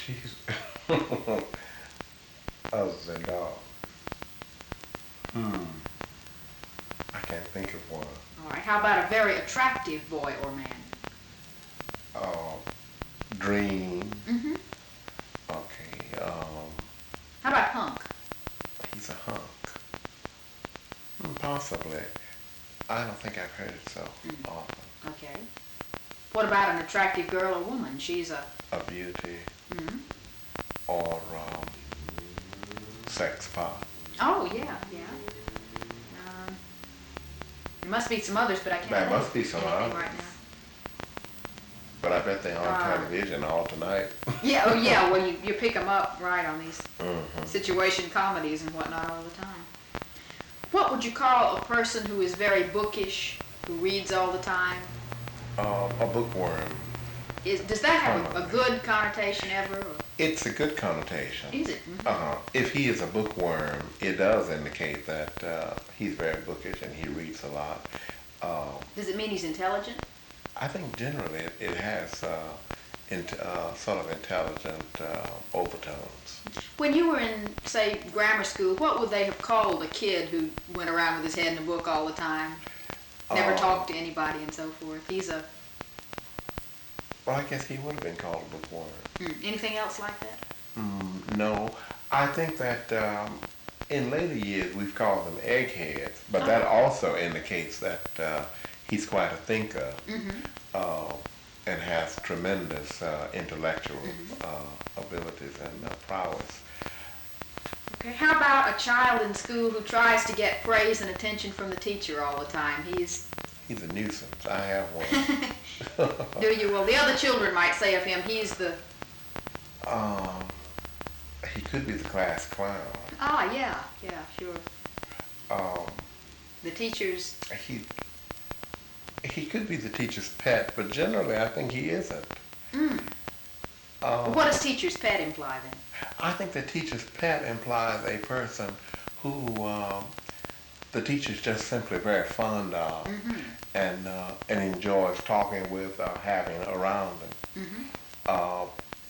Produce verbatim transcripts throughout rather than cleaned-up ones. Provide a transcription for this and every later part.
She's other than dog. Hmm. I can't think of one. All right. How about a very attractive boy or man? Uh, Dream. Mm-hmm. Okay. Um, How about hunk? he's a hunk. Hmm, possibly. I don't think I've heard it so Mm. often. Okay. What about an attractive girl or woman? She's a. A beauty Mm-hmm. or um, sex pot. Oh yeah, yeah. Um, there must be some others, but I can't. There think must be some anything others. right now. But I bet they're on Uh, television all tonight. Yeah. Oh yeah. Well, you you pick them up right on these Mhm. situation comedies and whatnot all the time. What would you call a person who is very bookish, who reads all the time? Um, a bookworm. Is, does that have a, a good connotation ever? Or It's a good connotation. is it? Mhm. Uh-huh. If he is a bookworm, it does indicate that uh, he's very bookish and he reads a lot. Um, Does it mean he's intelligent? I think generally it, it has uh, int- uh, sort of intelligent uh, overtones. When you were in, say, grammar school, what would they have called a kid who went around with his head in a book all the time, never Um, talked to anybody and so forth? He's a, Well, I guess he would have been called a bookworm. hmm, anything else like that? Mm, no, I think that um, in later years we've called them eggheads, but that also indicates that uh, he's quite a thinker Mm-hmm. uh, and has tremendous uh, intellectual uh, abilities and uh, prowess. Okay. How about a child in school who tries to get praise and attention from the teacher all the time? He's, He's a nuisance. I have one. do you? Well, the other children might say of him, he's the, um, he could be the class clown. ah, yeah, yeah, sure. Um, The teachers, he he could be the teacher's pet, but generally I think he isn't. mm. Um, What does teacher's pet imply then? I think the teacher's pet implies a person who um, the teacher's just simply very fond of Mm-hmm. and uh, and enjoys talking with or having around them. Mm-hmm. Uh,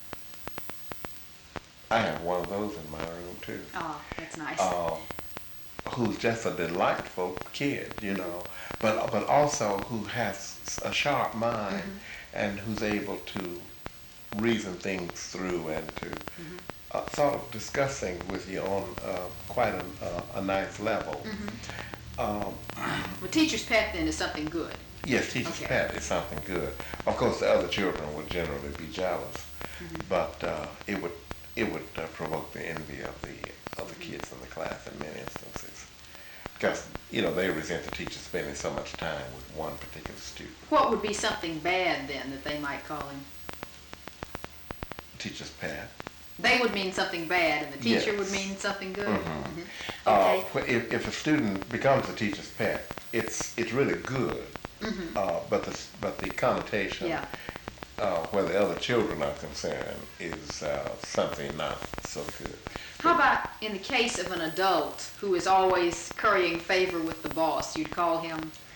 I have one of those in my room too. Oh, that's nice. Uh, who's just a delightful kid, you know, but but also who has a sharp mind Mm-hmm. and who's able to reason things through and to Mm-hmm. uh, sort of discussing with you on uh, quite a, uh, a nice level. Mm-hmm. Um, Well, teacher's pet then is something good. yes, teacher's Okay. pet is something good. Of course, the other children would generally be jealous, Mm-hmm. but uh, it would it would uh, provoke the envy of the of the kids in the class in many instances, because you know they resent the teacher spending so much time with one particular student. What would be something bad then that they might call him? Teacher's pet. They would mean something bad, and the teacher Yes. would mean something good. Mhm. Mhm. Uh, Okay. wh- if, if a student becomes a teacher's pet, it's it's really good, Mhm. uh, but the but the connotation, Yeah. uh, where the other children are concerned, is uh, something not so good. How about in the case of an adult who is always currying favor with the boss? You'd call him,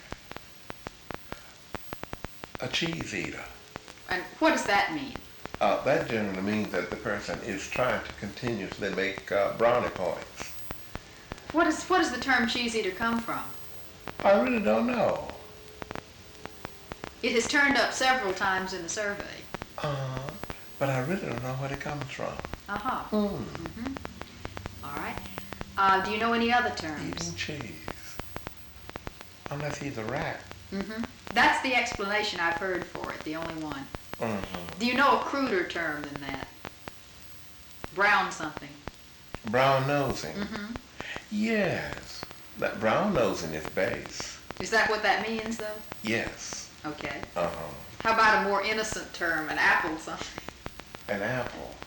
A cheese eater. and what does that mean? Uh, that generally means that the person is trying to continuously make uh, brownie points. What is what does the term cheese eater come from? I really don't know. It has turned up several times in the survey. Uh, but I really don't know where it comes from. Uh-huh. Hmm. Mm-hmm. All right. Uh, do you know any other terms? Eating cheese. Unless he's a rat. Mm-hmm. That's the explanation I've heard for it, the only one. Mm-hmm. Do you know a cruder term than that? Brown something. Brown nosing. Mm-hmm. Yes. That brown nosing is base. Is that what that means, though? Yes. Okay. Uh-huh. How about a more innocent term, an apple something? An apple.